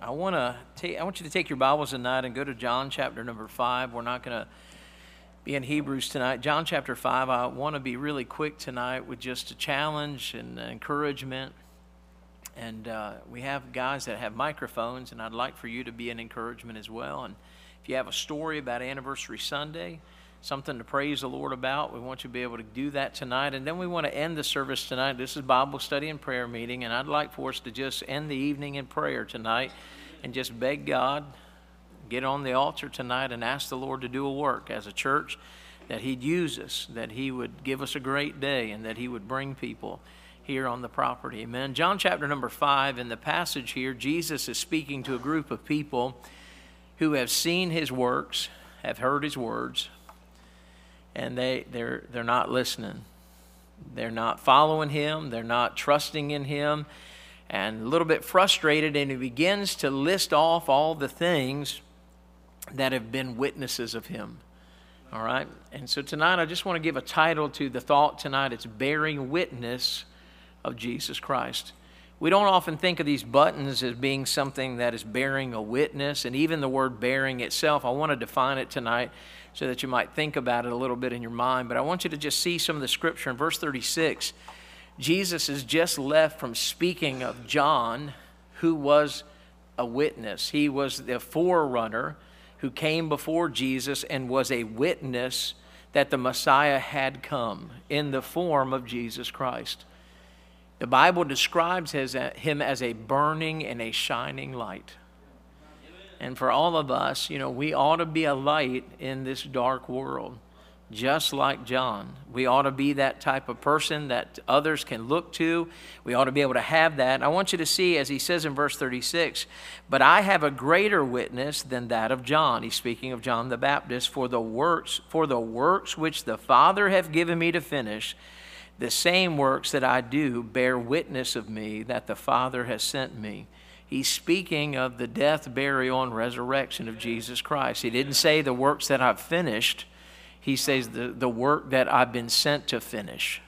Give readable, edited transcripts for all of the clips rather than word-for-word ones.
I want you to take your Bibles tonight and go to John chapter number 5. We're not going to be in Hebrews tonight. John chapter 5, I want to be really quick tonight with just a challenge and encouragement. And we have guys that have microphones, and I'd like for you to be an encouragement as well. And if you have a story about Anniversary Sunday, something to praise the Lord about, we want you to be able to do that tonight. And then we want to end the service tonight. This is Bible study and prayer meeting, and I'd like for us to just end the evening in prayer tonight and just beg God, get on the altar tonight and ask the Lord to do a work as a church, that He'd use us, that He would give us a great day, and that He would bring people here on the property. Amen. John chapter number 5, in the passage here, Jesus is speaking to a group of people who have seen His works, have heard His words, and they're not listening. They're not following Him. They're not trusting in Him. And a little bit frustrated, and He begins to list off all the things that have been witnesses of Him. All right? And so tonight I just want to give a title to the thought tonight. It's Bearing Witness of Jesus Christ. We don't often think of these buttons as being something that is bearing a witness, and even the word bearing itself, I want to define it tonight so that you might think about it a little bit in your mind. But I want you to just see some of the scripture in verse 36. Jesus has just left from speaking of John, who was a witness. He was the forerunner who came before Jesus and was a witness that the Messiah had come in the form of Jesus Christ. The Bible describes him as a burning and a shining light. And for all of us, we ought to be a light in this dark world, just like John. We ought to be that type of person that others can look to. We ought to be able to have that. I want you to see, as he says in verse 36, "But I have a greater witness than that of John." He's speaking of John the Baptist. For the works which the Father hath given me to finish, the same works that I do bear witness of me that the Father has sent me." He's speaking of the death, burial, and resurrection of Jesus Christ. He didn't say the works that I've finished. He says the work that I've been sent to finish.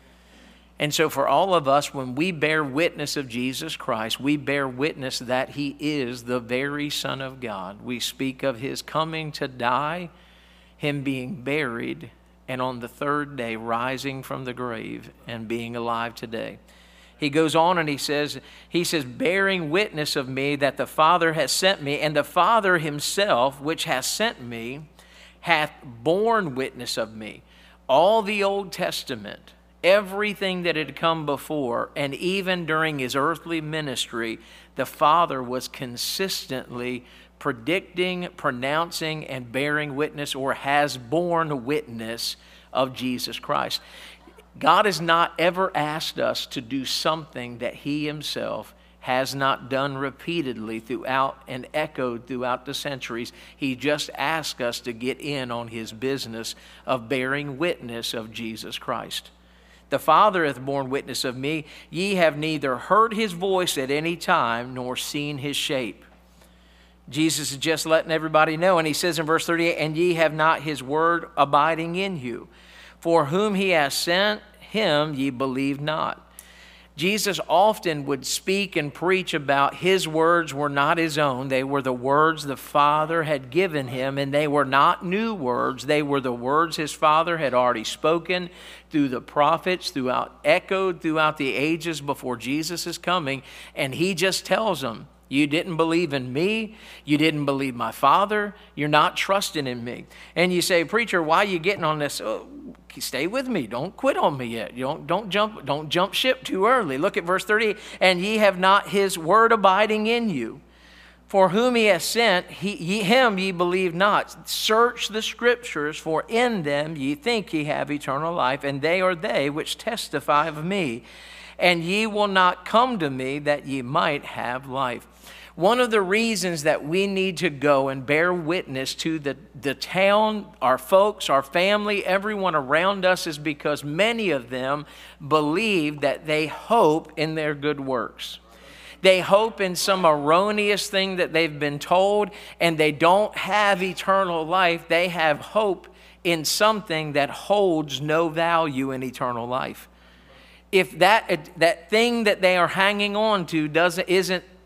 And so for all of us, when we bear witness of Jesus Christ, we bear witness that He is the very Son of God. We speak of His coming to die, Him being buried, and on the third day rising from the grave and being alive today. He goes on and he says, "Bearing witness of me that the Father has sent me, and the Father Himself, which has sent me, hath borne witness of me." All the Old Testament, everything that had come before, and even during His earthly ministry, the Father was consistently predicting, pronouncing, and bearing witness, or has borne witness of Jesus Christ. God has not ever asked us to do something that He Himself has not done repeatedly throughout and echoed throughout the centuries. He just asked us to get in on His business of bearing witness of Jesus Christ. "The Father hath borne witness of me. Ye have neither heard His voice at any time, nor seen His shape." Jesus is just letting everybody know. And He says in verse 38, "And ye have not His word abiding in you. For whom He has sent, Him ye believe not." Jesus often would speak and preach about His words were not His own. They were the words the Father had given Him, and they were not new words. They were the words His Father had already spoken through the prophets, echoed throughout the ages before Jesus is coming. And He just tells them, you didn't believe in me. You didn't believe my Father. You're not trusting in me. And you say, "Preacher, why are you getting on this?" Oh, stay with me. Don't quit on me yet. Don't jump ship too early. Look at verse 30. "And ye have not His word abiding in you. For whom He has sent, Him ye believe not. Search the Scriptures, for in them ye think ye have eternal life, and they are they which testify of me. And ye will not come to me that ye might have life." One of the reasons that we need to go and bear witness to the town, our folks, our family, everyone around us, is because many of them believe that they hope in their good works. They hope in some erroneous thing that they've been told, and they don't have eternal life. They have hope in something that holds no value in eternal life. If that thing that they are hanging on to isn't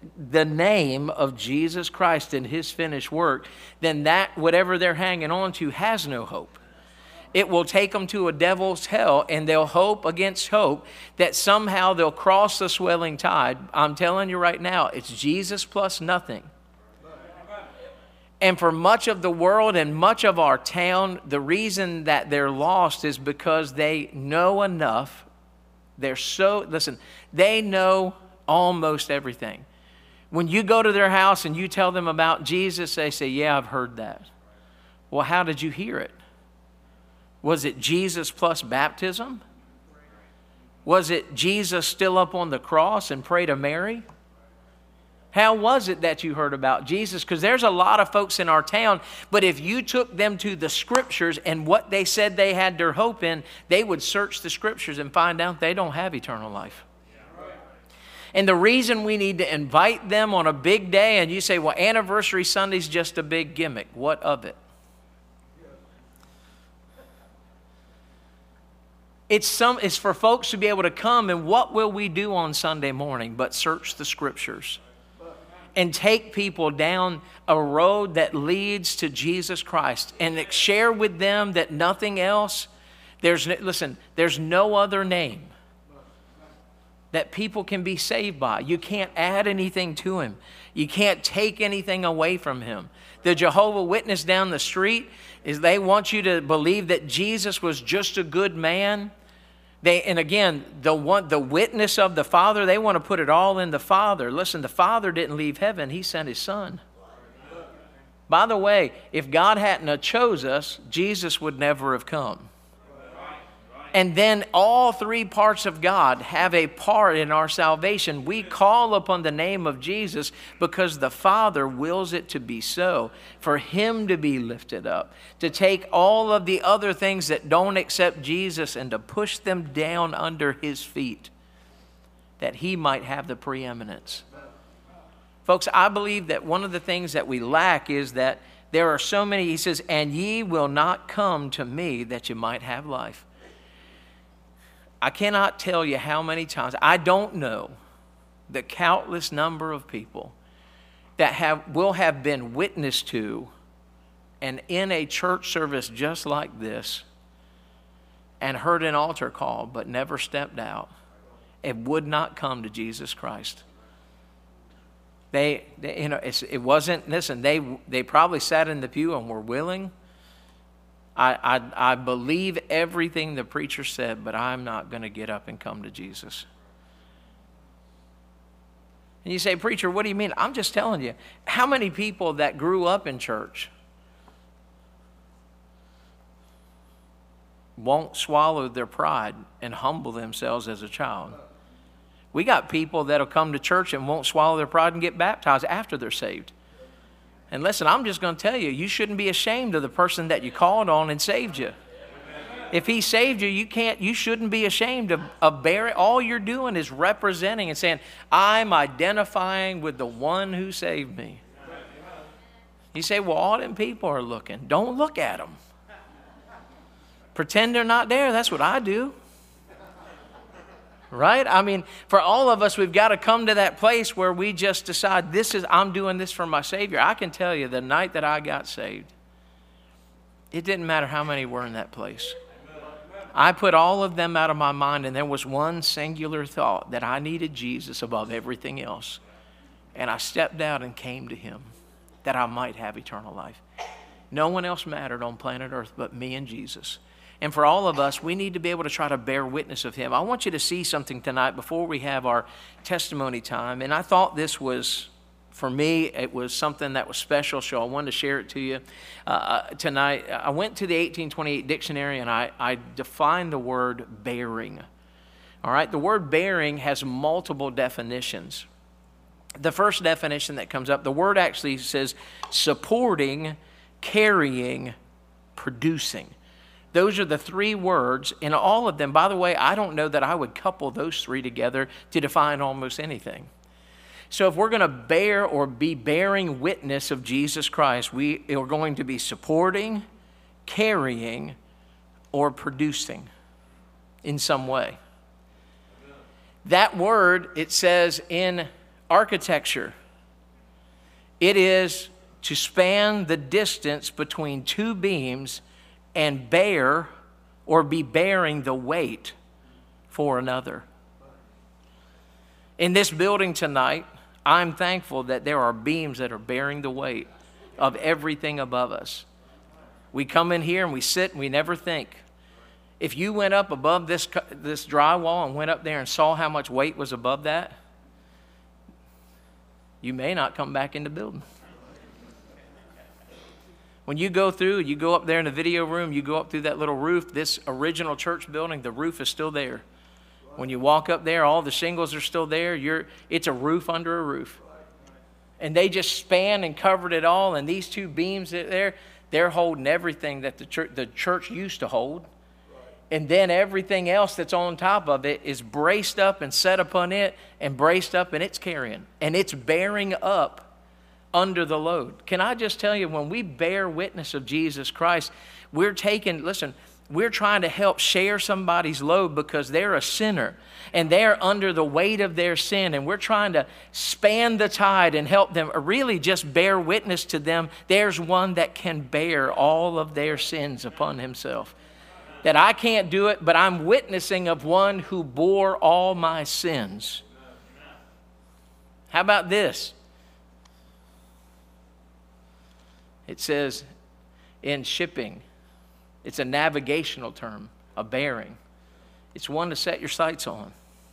the name of Jesus Christ and his finished work, then that whatever they're hanging on to has no hope. It will take them to a devil's hell, and they'll hope against hope that somehow they'll cross the swelling tide. I'm telling you right now, it's Jesus plus nothing. And for much of the world and much of our town, the reason that they're lost is because they know enough. They know almost everything. When you go to their house and you tell them about Jesus, they say, yeah, I've heard that. Well, how did you hear it? Was it Jesus plus baptism? Was it Jesus still up on the cross and pray to Mary? How was it that you heard about Jesus? Because there's a lot of folks in our town, but if you took them to the Scriptures and what they said they had their hope in, they would search the Scriptures and find out they don't have eternal life. And the reason we need to invite them on a big day, and you say, well, Anniversary Sunday's just a big gimmick. What of it? It's for folks to be able to come, and what will we do on Sunday morning but search the Scriptures and take people down a road that leads to Jesus Christ and share with them that nothing else, there's no other name that people can be saved by. You can't add anything to him. You can't take anything away from him. The Jehovah Witness down the street, they want you to believe that Jesus was just a good man. And again, the witness of the Father, they want to put it all in the Father. Listen, the Father didn't leave heaven. He sent his Son. By the way, if God hadn't chose us, Jesus would never have come. And then all three parts of God have a part in our salvation. We call upon the name of Jesus because the Father wills it to be so, for him to be lifted up, to take all of the other things that don't accept Jesus and to push them down under his feet, that he might have the preeminence. Folks, I believe that one of the things that we lack is that there are so many, he says, and ye will not come to me that you might have life. I cannot tell you how many times, I don't know the countless number of people that will have been witnessed to and in a church service just like this and heard an altar call but never stepped out and would not come to Jesus Christ. It wasn't, listen, they probably sat in the pew and were willing. I believe everything the preacher said, but I'm not going to get up and come to Jesus. And you say, preacher, what do you mean? I'm just telling you, how many people that grew up in church won't swallow their pride and humble themselves as a child? We got people that'll come to church and won't swallow their pride and get baptized after they're saved. And listen, I'm just going to tell you, you shouldn't be ashamed of the person that you called on and saved you. If he saved you, you shouldn't be ashamed of bearing. All you're doing is representing and saying, I'm identifying with the one who saved me. You say, well, all them people are looking. Don't look at them. Pretend they're not there. That's what I do. Right? I mean, for all of us, we've got to come to that place where we just decide, I'm doing this for my Savior. I can tell you, the night that I got saved, it didn't matter how many were in that place. I put all of them out of my mind, and there was one singular thought, that I needed Jesus above everything else. And I stepped out and came to him, that I might have eternal life. No one else mattered on planet Earth but me and Jesus. And for all of us, we need to be able to try to bear witness of him. I want you to see something tonight before we have our testimony time. And I thought this was, for me, it was something that was special, so I wanted to share it to you tonight. I went to the 1828 dictionary and I defined the word bearing. All right, the word bearing has multiple definitions. The first definition that comes up, the word actually says supporting, carrying, producing. Those are the three words, and all of them, by the way, I don't know that I would couple those three together to define almost anything. So if we're going to bear or be bearing witness of Jesus Christ, we are going to be supporting, carrying, or producing in some way. That word, it says in architecture. It is to span the distance between two beams and bear or be bearing the weight for another. In this building tonight, I'm thankful that there are beams that are bearing the weight of everything above us. We come in here and we sit and we never think. If you went up above this drywall and went up there and saw how much weight was above that, you may not come back in the building. When you go through, you go up there in the video room, you go up through that little roof, this original church building, the roof is still there. When you walk up there, all the shingles are still there. It's a roof under a roof. And they just span and covered it all, and these two beams there, they're holding everything that the church used to hold. And then everything else that's on top of it is braced up and set upon it and braced up, and it's carrying. And it's bearing up under the load. Can I just tell you, when we bear witness of Jesus Christ, we're trying to help share somebody's load because they're a sinner and they're under the weight of their sin, and we're trying to span the tide and help them, or really just bear witness to them. There's one that can bear all of their sins upon himself. That I can't do it, but I'm witnessing of one who bore all my sins. How about this? It says in shipping, it's a navigational term, a bearing. It's one to set your sights on.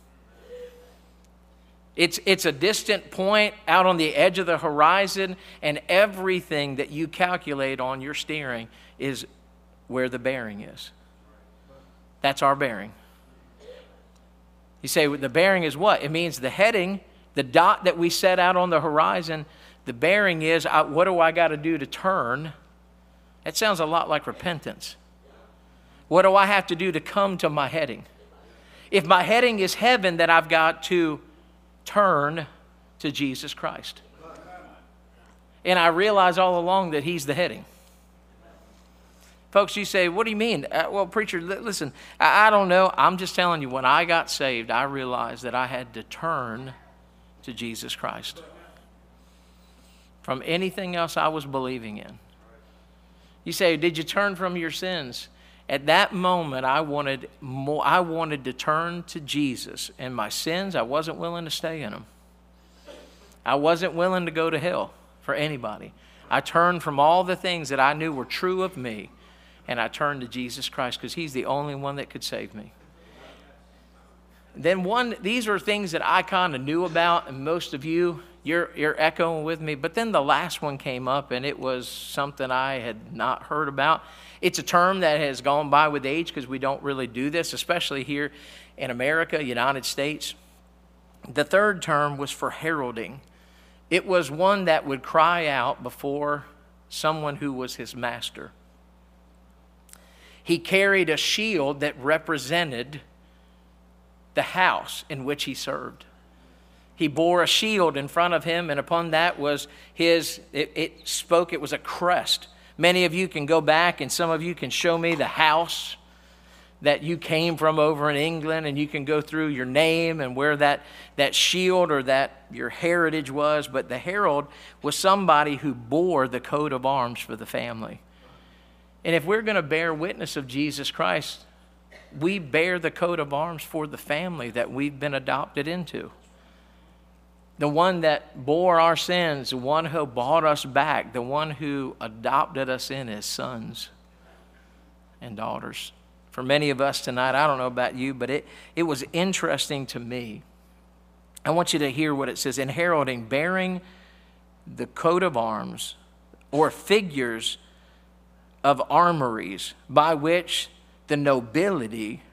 It's a distant point out on the edge of the horizon, and everything that you calculate on your steering is where the bearing is. That's our bearing. You say, the bearing is what? It means the heading, the dot that we set out on the horizon. The bearing is, what do I got to do to turn? That sounds a lot like repentance. What do I have to do to come to my heading? If my heading is heaven, then I've got to turn to Jesus Christ. And I realize all along that he's the heading. Folks, you say, what do you mean? Well, preacher, listen, I don't know. I'm just telling you, when I got saved, I realized that I had to turn to Jesus Christ from anything else I was believing in. You say, did you turn from your sins? At that moment, I wanted more. I wanted to turn to Jesus. And my sins, I wasn't willing to stay in them. I wasn't willing to go to hell for anybody. I turned from all the things that I knew were true of me, and I turned to Jesus Christ because he's the only one that could save me. Then these are things that I kind of knew about, and most of you, you're echoing with me. But then the last one came up, and it was something I had not heard about. It's a term that has gone by with age because we don't really do this, especially here in America, United States. The third term was for heralding. It was one that would cry out before someone who was his master. He carried a shield that represented the house in which he served. He bore a shield in front of him, and upon that was it was a crest. Many of you can go back, and some of you can show me the house that you came from over in England, and you can go through your name and where that shield or that your heritage was. But the herald was somebody who bore the coat of arms for the family. And if we're going to bear witness of Jesus Christ, we bear the coat of arms for the family that we've been adopted into. The one that bore our sins, the one who bought us back, the one who adopted us in as sons and daughters. For many of us tonight, I don't know about you, but it was interesting to me. I want you to hear what it says in heralding, bearing the coat of arms or figures of armories by which the nobility,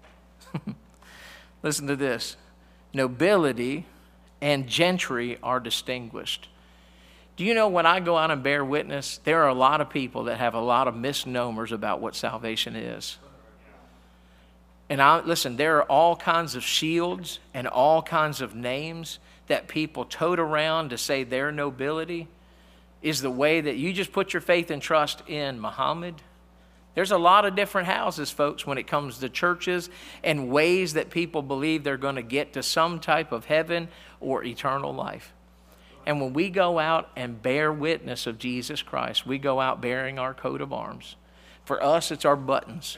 listen to this, nobility and gentry are distinguished. Do you know when I go out and bear witness, there are a lot of people that have a lot of misnomers about what salvation is. And listen, there are all kinds of shields and all kinds of names that people tote around to say their nobility is the way that you just put your faith and trust in Muhammad, There's a lot of different houses, folks, when it comes to churches and ways that people believe they're going to get to some type of heaven or eternal life. And when we go out and bear witness of Jesus Christ, we go out bearing our coat of arms. For us, it's our buttons,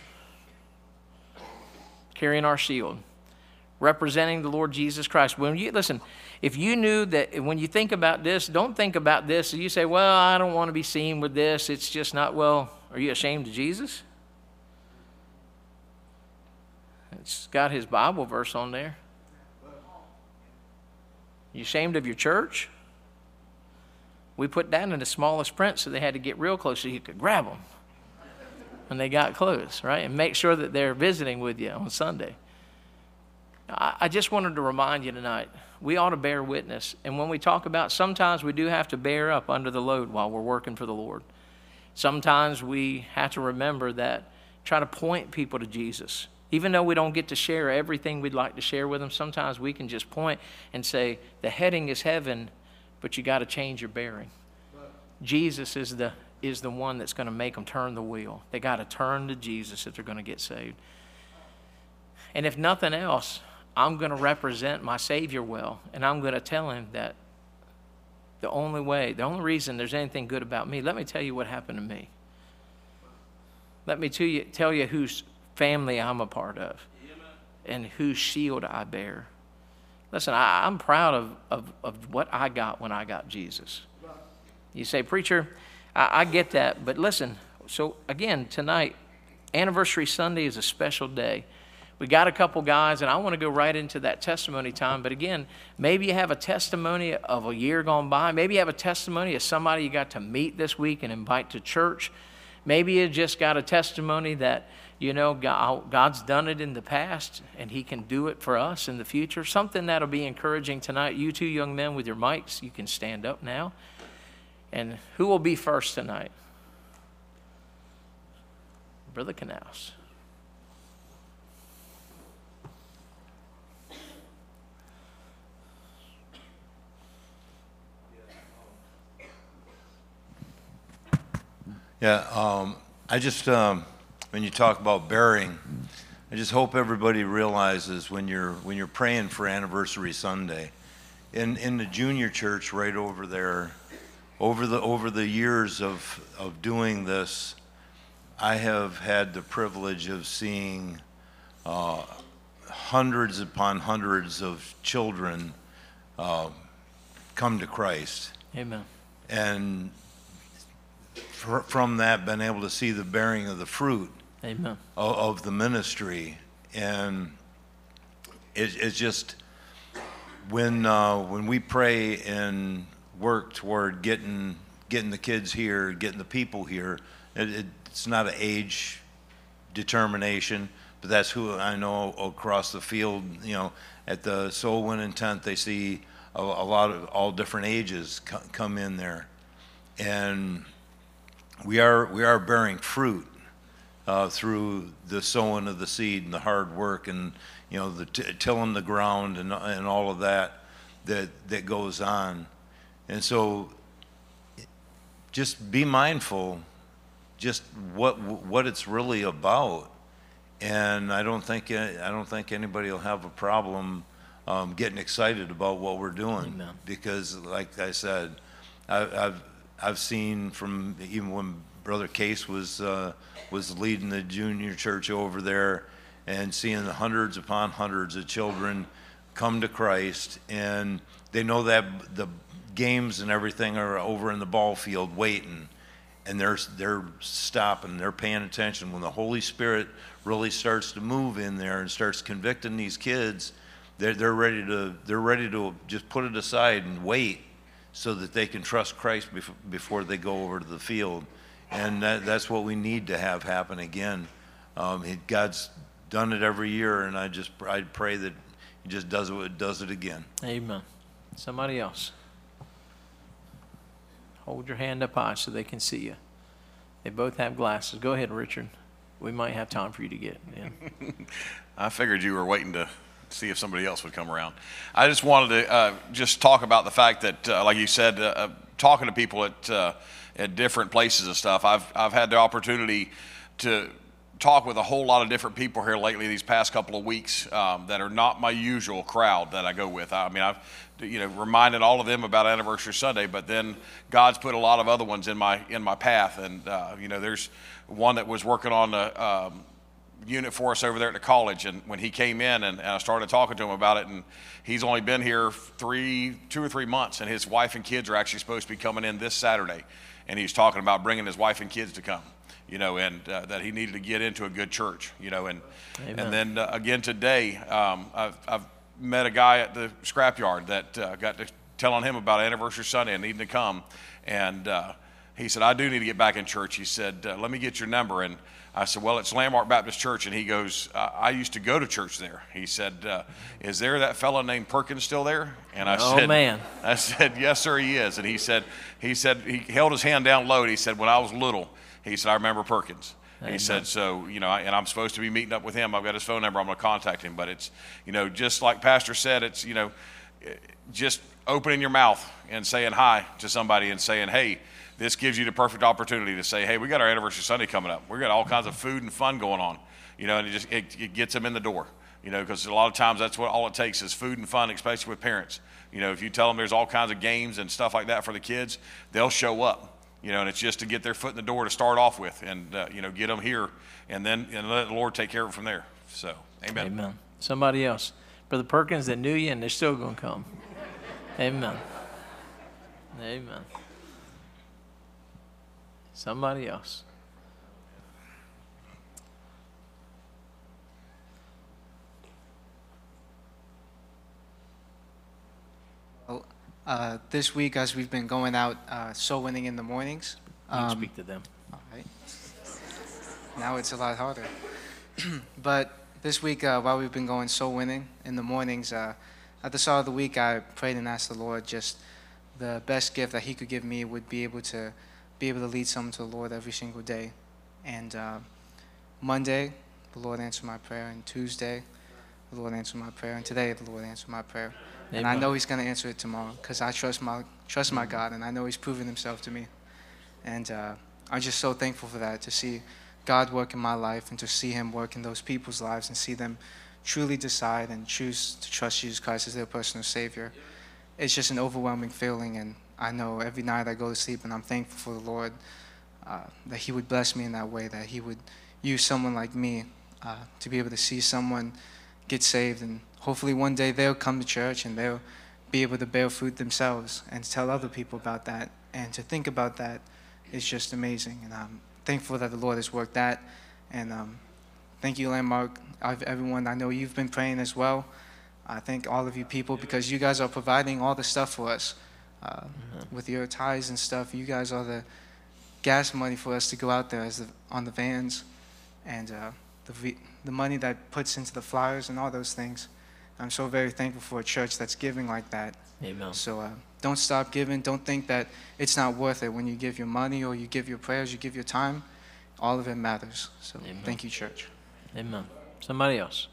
carrying our shield, representing the Lord Jesus Christ. When you listen, if you knew that when you think about this, don't think about this. You say, well, I don't want to be seen with this. It's just not, well, are you ashamed of Jesus? It's got his Bible verse on there. You ashamed of your church? We put that in the smallest print so they had to get real close so you could grab them when they got close, right? And make sure that they're visiting with you on Sunday. I just wanted to remind you tonight, we ought to bear witness. And when we talk about, sometimes we do have to bear up under the load while we're working for the Lord. Sometimes we have to remember that, try to point people to Jesus. Even though we don't get to share everything we'd like to share with them, sometimes we can just point and say, the heading is heaven, but you got to change your bearing. Jesus is the one that's going to make them turn the wheel. They got to turn to Jesus if they're going to get saved. And if nothing else, I'm going to represent my Savior well, and I'm going to tell him that the only reason there's anything good about me, let me tell you what happened to me. Let me tell you whose family I'm a part of and whose shield I bear. Listen, I'm proud of what I got when I got Jesus. You say, preacher, I get that, but listen, so again, tonight, Anniversary Sunday is a special day. We got a couple guys, and I want to go right into that testimony time. But again, maybe you have a testimony of a year gone by. Maybe you have a testimony of somebody you got to meet this week and invite to church. Maybe you just got a testimony that, you know, God's done it in the past, and he can do it for us in the future. Something that'll be encouraging tonight. You two young men with your mics, you can stand up now. And who will be first tonight? Brother Canals. Yeah, I just, when you talk about bearing, I just hope everybody realizes when you're praying for Anniversary Sunday, in the junior church right over there, over the years of doing this, I have had the privilege of seeing hundreds upon hundreds of children come to Christ. Amen. And from that, been able to see the bearing of the fruit. Amen. Of the ministry. And it's just, when we pray and work toward getting the kids here, getting the people here, it's not an age determination, but that's who I know across the field. You know, at the soul winning tent, they see a lot of all different ages come in there, and we are bearing fruit through the sowing of the seed and the hard work, and you know, the tilling the ground and all of that goes on. And so just be mindful just what it's really about. And I don't think anybody will have a problem getting excited about what we're doing. Amen. Because like I said, I've seen from even when Brother Case was leading the junior church over there, and seeing the hundreds upon hundreds of children come to Christ, and they know that the games and everything are over in the ball field waiting, and they're stopping, they're paying attention. When the Holy Spirit really starts to move in there and starts convicting these kids, they're ready to just put it aside and wait, so that they can trust Christ before they go over to the field. And that's what we need to have happen again. God's done it every year, and I pray that he just does it again. Amen. Somebody else. Hold your hand up high so they can see you. They both have glasses. Go ahead, Richard. We might have time for you to get in. I figured you were waiting to see if somebody else would come around. I just wanted to just talk about the fact that, like you said, talking to people at different places and stuff. I've had the opportunity to talk with a whole lot of different people here lately these past couple of weeks that are not my usual crowd that I go with. I mean, I've reminded all of them about Anniversary Sunday, but then God's put a lot of other ones in my path, and there's one that was working on the unit for us over there at the college, and when he came in and I started talking to him about it, and he's only been here 2 or 3 months, and his wife and kids are actually supposed to be coming in this Saturday, and he's talking about bringing his wife and kids to come, and that he needed to get into a good church, and Amen. And then again today, I've met a guy at the scrapyard that got to telling him about Anniversary Sunday and needing to come, and he said, I do need to get back in church. He said, let me get your number. And I said, well, it's Landmark Baptist Church. And he goes, I used to go to church there. He said, is there that fellow named Perkins still there? And I said, man. I said, yes, sir, he is. And he said he held his hand down low, and he said, when I was little, he said, I remember Perkins. He said, so, and I'm supposed to be meeting up with him. I've got his phone number. I'm going to contact him. But it's, just like Pastor said, it's, just opening your mouth and saying hi to somebody and saying, hey, this gives you the perfect opportunity to say, hey, we got our Anniversary Sunday coming up. We got all kinds of food and fun going on, and it gets them in the door, because a lot of times that's what all it takes is food and fun, especially with parents. If you tell them there's all kinds of games and stuff like that for the kids, they'll show up. And it's just to get their foot in the door to start off with, and get them here, and let the Lord take care of it from there. So, amen. Amen. Somebody else, Brother Perkins, that knew you, and they're still going to come. Amen. Amen. Somebody else. This week, as we've been going out soul winning in the mornings. You can speak to them. All right. Now it's a lot harder. But this week, while we've been going soul winning in the mornings, at the start of the week, I prayed and asked the Lord just the best gift that He could give me would be able to lead someone to the Lord every single day. And Monday, the Lord answered my prayer. And Tuesday, the Lord answered my prayer. And today, the Lord answered my prayer. Amen. And I know He's going to answer it tomorrow because I trust my God, and I know He's proven Himself to me. And I'm just so thankful for that, to see God work in my life and to see Him work in those people's lives and see them truly decide and choose to trust Jesus Christ as their personal Savior. It's just an overwhelming feeling, and I know every night I go to sleep and I'm thankful for the Lord that He would bless me in that way, that He would use someone like me to be able to see someone get saved, and hopefully one day they'll come to church and they'll be able to bear fruit themselves and to tell other people about that. And to think about that is just amazing, and I'm thankful that the Lord has worked that. And thank you, Landmark. Everyone, I know you've been praying as well. I thank all of you people because you guys are providing all the stuff for us. With your tithes and stuff, you guys are the gas money for us to go out there on the vans, and the money that puts into the flyers and all those things. I'm so very thankful for a church that's giving like that. Amen. So don't stop giving. Don't think that it's not worth it when you give your money or you give your prayers, you give your time. All of it matters. So Amen. Thank you, church. Amen. Somebody else.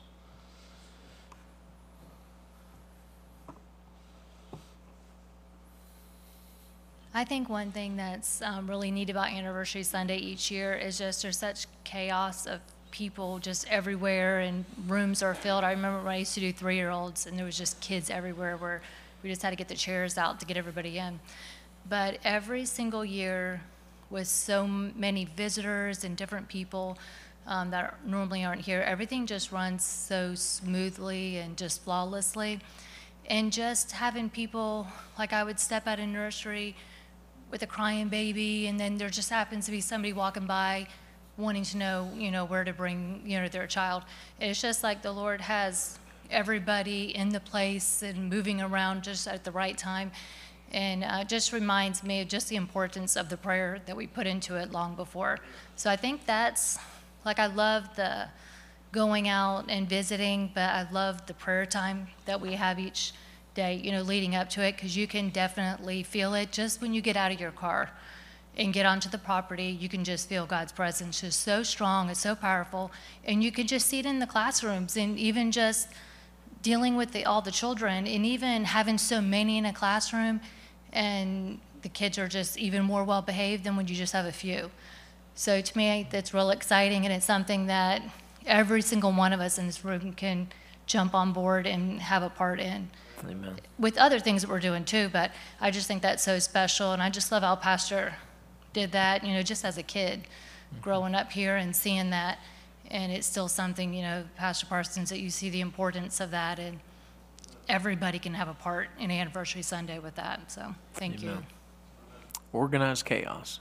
I think one thing that's really neat about Anniversary Sunday each year is just there's such chaos of people just everywhere, and rooms are filled. I remember when I used to do 3-year-olds, and there was just kids everywhere where we just had to get the chairs out to get everybody in. But every single year, with so many visitors and different people that normally aren't here, everything just runs so smoothly and just flawlessly. And just having people, like I would step out of nursery with a crying baby, and then there just happens to be somebody walking by wanting to know, where to bring, their child. It's just like the Lord has everybody in the place and moving around just at the right time. And just reminds me of just the importance of the prayer that we put into it long before. So I think that's, I love the going out and visiting, but I love the prayer time that we have each day, leading up to it, because you can definitely feel it just when you get out of your car and get onto the property. You can just feel God's presence. It's so strong, it's so powerful, and you can just see it in the classrooms, and even just dealing with all the children, and even having so many in a classroom, and the kids are just even more well behaved than when you just have a few. So to me, that's real exciting, and it's something that every single one of us in this room can jump on board and have a part in. Amen. With other things that we're doing too, but I just think that's so special, and I just love how Pastor did that, just as a kid, growing up here and seeing that, and it's still something, Pastor Parsons, that you see the importance of that, and everybody can have a part in Anniversary Sunday with that, so thank you. Amen. Organized chaos.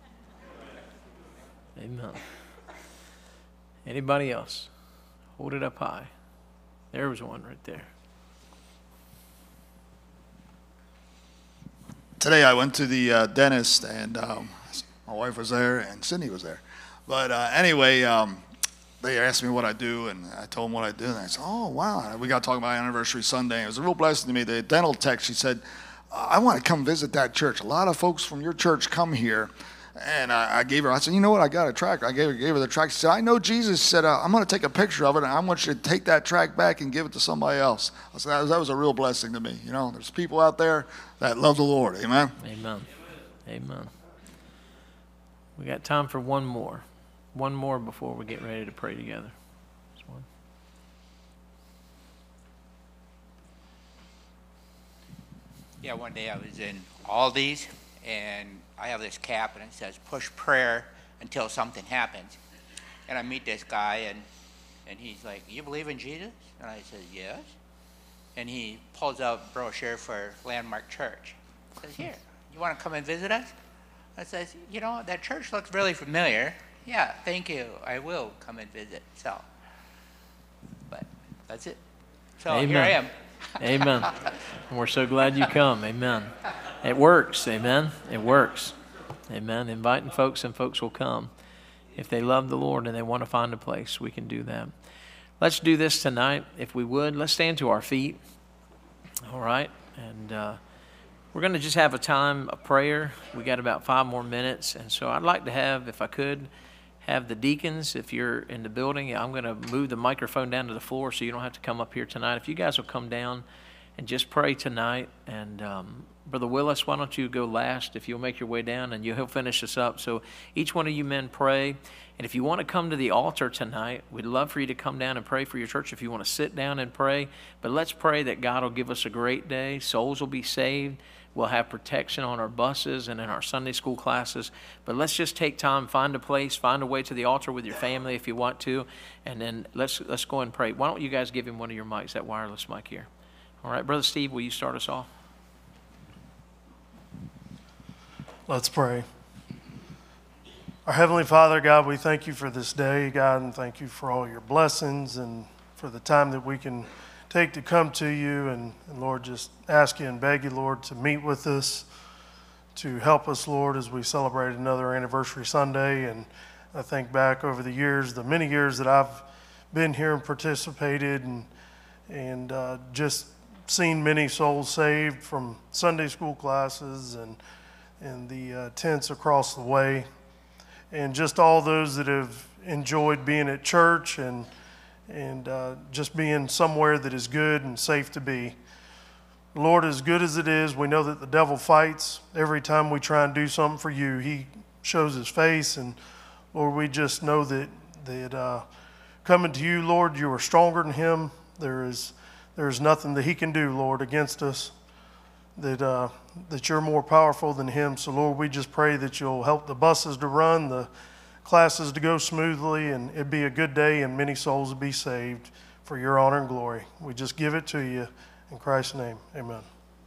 Amen. Anybody else? Hold it up high. There was one right there. Today I went to the dentist, and my wife was there and Cindy was there. But anyway, they asked me what I do, and I told them what I do, and I said, oh, wow. We got talking about Anniversary Sunday. It was a real blessing to me. The dental tech, she said, I want to come visit that church. A lot of folks from your church come here. And I said, you know what, I got a tract. I gave her the tract. She said, I know Jesus. She said, I'm going to take a picture of it, and I want you to take that tract back and give it to somebody else. I said, that was a real blessing to me. There's people out there that love the Lord. Amen? Amen. Amen. We got time for one more. One more before we get ready to pray together. Just one. Yeah, one day I was in Aldi's, and I have this cap, and it says, push prayer until something happens. And I meet this guy, and he's like, you believe in Jesus? And I said, yes. And he pulls out a brochure for Landmark Church. He says, here, you want to come and visit us? I says, that church looks really familiar. Yeah, thank you. I will come and visit. So, but that's it. So Amen. Here I am. Amen. And we're so glad you come. Amen. It works. Amen. It works. Amen. Inviting folks, and folks will come. If they love the Lord and they want to find a place, we can do that. Let's do this tonight, if we would. Let's stand to our feet. All right. And we're going to just have a time of prayer. We got about 5 more minutes. And so I'd like to have, if I could, have the deacons, if you're in the building. I'm going to move the microphone down to the floor so you don't have to come up here tonight. If you guys will come down and just pray tonight. And Brother Willis, why don't you go last if you'll make your way down, and he'll finish us up. So each one of you men pray. And if you want to come to the altar tonight, we'd love for you to come down and pray for your church if you want to sit down and pray. But let's pray that God will give us a great day. Souls will be saved. We'll have protection on our buses and in our Sunday school classes. But let's just take time, find a place, find a way to the altar with your family if you want to. And then let's go and pray. Why don't you guys give him one of your mics, that wireless mic here. All right, Brother Steve, will you start us off? Let's pray. Our Heavenly Father, God, we thank you for this day, God, and thank you for all your blessings and for the time that we can take to come to you. And Lord, just ask you and beg you, Lord, to meet with us, to help us, Lord, as we celebrate another Anniversary Sunday. And I think back over the years, the many years that I've been here and participated and just seen many souls saved from Sunday school classes and the tents across the way, and just all those that have enjoyed being at church and just being somewhere that is good and safe to be. Lord, as good as it is, we know that the devil fights every time we try and do something for you. He shows his face, and Lord, we just know that coming to you, Lord, you are stronger than him. There is nothing that he can do, Lord, against us. That you're more powerful than him. So Lord, we just pray that you'll help the buses to run, the classes to go smoothly, and it'd be a good day and many souls will be saved for your honor and glory. We just give it to you in Christ's name. Amen.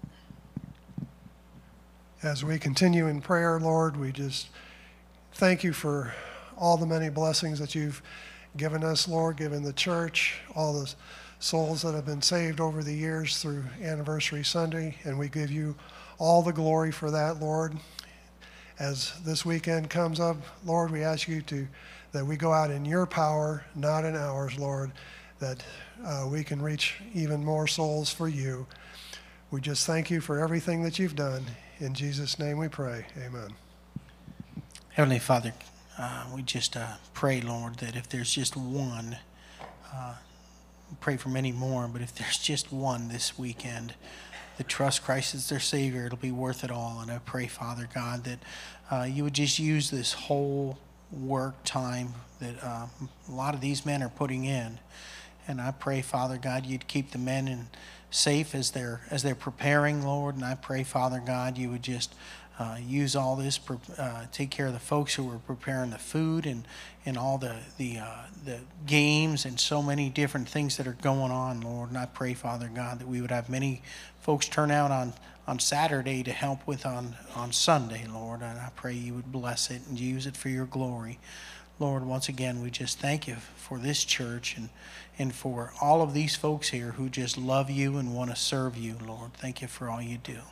As we continue in prayer, Lord, we just thank you for all the many blessings that you've given us, Lord, given the church, all the souls that have been saved over the years through Anniversary Sunday, and we give you all the glory for that, Lord. As this weekend comes up, Lord, we ask you that we go out in your power, not in ours, Lord, that we can reach even more souls for you. We just thank you for everything that you've done. In Jesus' name we pray. Amen. Heavenly Father, we just pray, Lord, that if there's just one, pray for many more, but if there's just one this weekend that trusts Christ as their Savior, it'll be worth it all. And I pray, Father God, that you would just use this whole work time that a lot of these men are putting in. And I pray, Father God, you'd keep the men safe as they're preparing, Lord. And I pray, Father God, you would just use all this, take care of the folks who are preparing the food and all the games and so many different things that are going on, Lord. And I pray, Father God, that we would have many folks turn out on Saturday to help with on Sunday, Lord. And I pray you would bless it and use it for your glory. Lord, once again, we just thank you for this church and for all of these folks here who just love you and want to serve you, Lord. Thank you for all you do.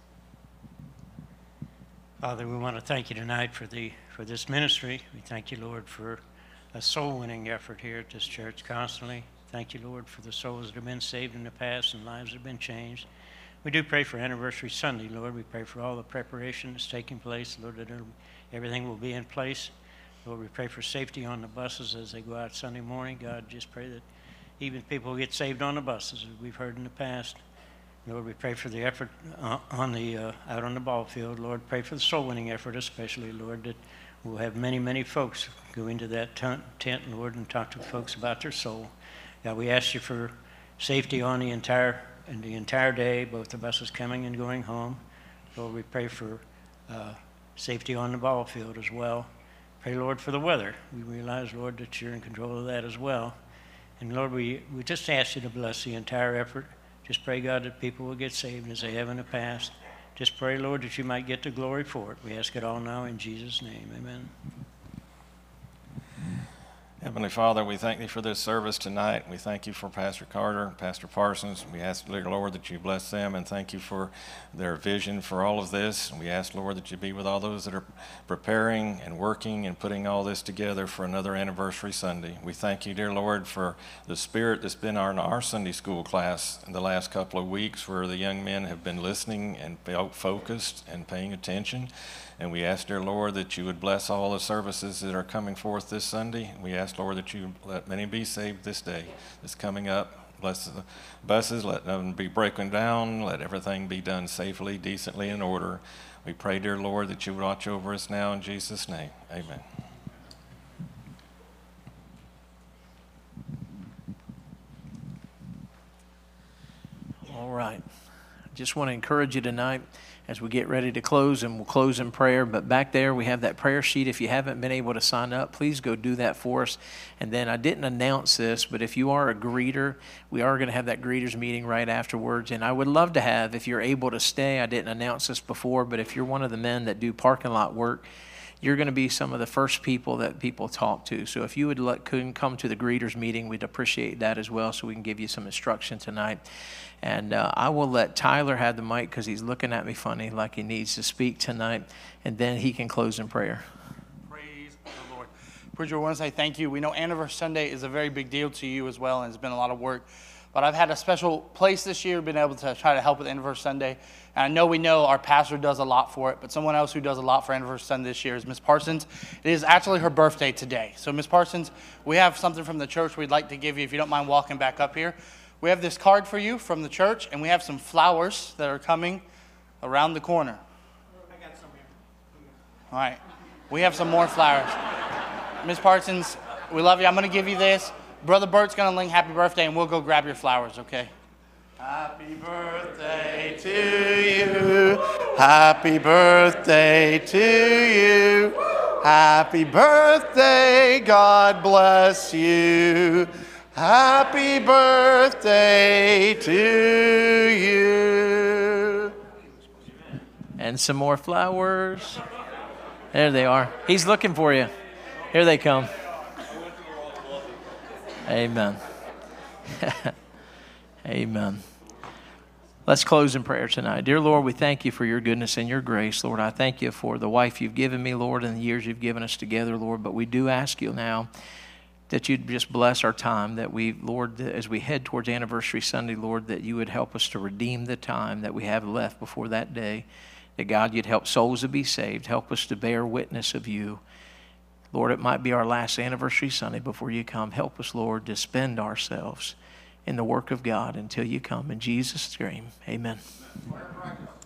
Father, we want to thank you tonight for this ministry. We thank you, Lord, for a soul-winning effort here at this church constantly. Thank you, Lord, for the souls that have been saved in the past and lives that have been changed. We do pray for Anniversary Sunday, Lord. We pray for all the preparation that's taking place, Lord, that everything will be in place. Lord, we pray for safety on the buses as they go out Sunday morning. God, just pray that even people get saved on the buses, as we've heard in the past. Lord, we pray for the effort out on the ball field. Lord, pray for the soul-winning effort especially, Lord, that we'll have many, many folks go into that tent, Lord, and talk to folks about their soul. God, we ask you for safety on the entire day, both the buses coming and going home. Lord, we pray for safety on the ball field as well. Pray, Lord, for the weather. We realize, Lord, that you're in control of that as well. And Lord, we just ask you to bless the entire effort. Just pray, God, that people will get saved as they have in the past. Just pray, Lord, that you might get the glory for it. We ask it all now in Jesus' name. Amen. Heavenly Father, we thank you for this service tonight. We thank you for Pastor Carter, Pastor Parsons. We ask, Lord, that you bless them and thank you for their vision for all of this. We ask, Lord, that you be with all those that are preparing and working and putting all this together for another Anniversary Sunday. We thank you, dear Lord, for the spirit that's been in our Sunday school class in the last couple of weeks, where the young men have been listening and focused and paying attention. And we ask, dear Lord, that you would bless all the services that are coming forth this Sunday. We ask, Lord, that you let many be saved this day that's coming up. Bless the buses, let them be broken down, let everything be done safely, decently, in order. We pray, dear Lord, that you would watch over us now in Jesus' name. Amen. All right. I just want to encourage you tonight as we get ready to close, and we'll close in prayer. But back there, we have that prayer sheet. If you haven't been able to sign up, please go do that for us. And then I didn't announce this, but if you are a greeter, we are going to have that greeters meeting right afterwards. And I would love to have, if you're able to stay, I didn't announce this before, but if you're one of the men that do parking lot work, you're going to be some of the first people that people talk to. So if you would come to the greeters meeting, we'd appreciate that as well, so we can give you some instruction tonight. And I will let Tyler have the mic because he's looking at me funny like he needs to speak tonight, and then he can close in prayer. Praise the Lord. Preacher, I want to say thank you. We know Anniversary Sunday is a very big deal to you as well, and it's been a lot of work. But I've had a special place this year, been able to try to help with Anniversary Sunday. And we know our pastor does a lot for it, but someone else who does a lot for Anniversary Sunday this year is Miss Parsons. It is actually her birthday today. So Miss Parsons, we have something from the church we'd like to give you, if you don't mind walking back up here. We have this card for you from the church, and we have some flowers that are coming around the corner. I got some here. All right. We have some more flowers. Miss Parsons, we love you. I'm going to give you this. Brother Bert's going to ring happy birthday, and we'll go grab your flowers, okay? Happy birthday to you. Happy birthday to you. Happy birthday. God bless you. Happy birthday to you. And some more flowers. There they are. He's looking for you. Here they come. Amen. Amen. Let's close in prayer tonight. Dear Lord, we thank you for your goodness and your grace. Lord, I thank you for the wife you've given me, Lord, and the years you've given us together, Lord. But we do ask you now that you'd just bless our time, that we, Lord, as we head towards Anniversary Sunday, Lord, that you would help us to redeem the time that we have left before that day, that God, you'd help souls to be saved, help us to bear witness of you. Lord, it might be our last Anniversary Sunday before you come. Help us, Lord, to spend ourselves in the work of God until you come. In Jesus' name, amen.